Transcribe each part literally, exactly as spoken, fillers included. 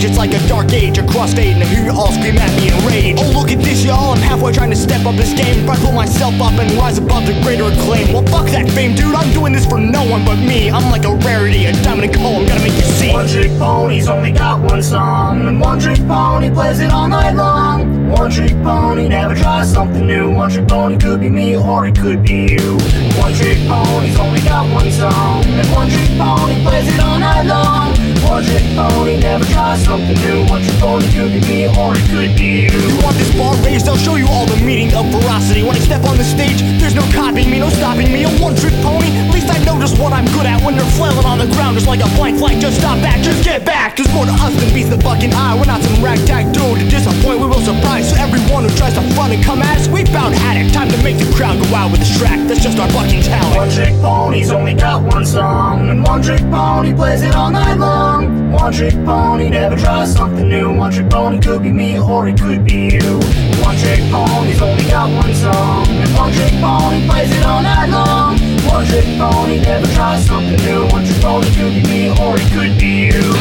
stage, it's like a dark age, a crossfade, and I hear you all scream at me in rage. Oh look at this y'all, I'm halfway trying to step up this game. If I pull myself up and rise above the greater acclaim, well fuck that fame dude, I'm doing this for no one but me. I'm like a rarity, a diamond in coal, I'm gonna make you see. One trick pony's only got one song, and one trick pony plays it all night long. One trick pony never tries something new. One trick pony could be me or it could be you. One trick pony's only got one song, and one trick pony plays it all night long. One trick pony never tries something new. One trick pony could be me or it could be you. You want this bar raised? I'll show you all the meaning of veracity. When I step on the stage, there's no copying me, no stopping me. A one trick pony, at least I know just what I'm good at. When you're flailing on the ground just like a blank flight, just stop back, just get back. There's more to us than beats the fucking eye. We're not some ragtag dude to disappoint, we will surprise. So everyone who tries to front and come at us, we bout had it. Time to make the crowd go wild with this track, that's just our fucking talent. One trick pony's only got one song, and one trick pony plays it all night long. One trick pony never tries something new. One trick pony could be me or it could be you. One trick pony's only got one song, and one trick pony plays it all night long. One trick pony never tries something new. One trick pony could be me or it could be you.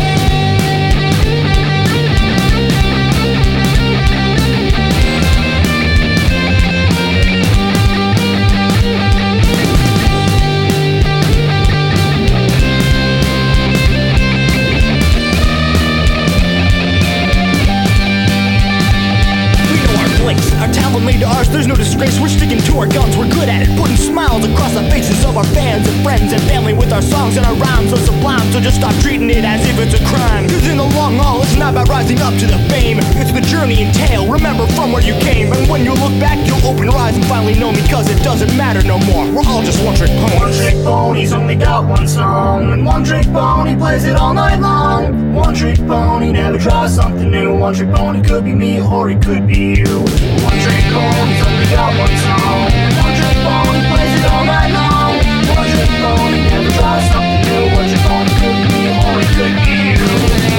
Our talent made to ours, there's no disgrace. We're sticking to our guns, we're good at it. Putting smiles across the faces of our fans and friends and family with our songs and our rhymes so sublime. So just stop treating it as if it's a crime. Cause in the long haul, it's not about rising up to the fame. It's the journey and tale, remember from where you came. And when you look back, you'll open your eyes and finally know me. Cause it doesn't matter no more, we're all just one trick ponies. One trick pony's only got one song, and one trick pony plays it all night long. One trick pony never tries something new. One trick pony could be me or it could be you. One trick pony's only got one song, and one trick pony plays it all night long. One trick pony never tries something new. One trick pony could be me or it could be you.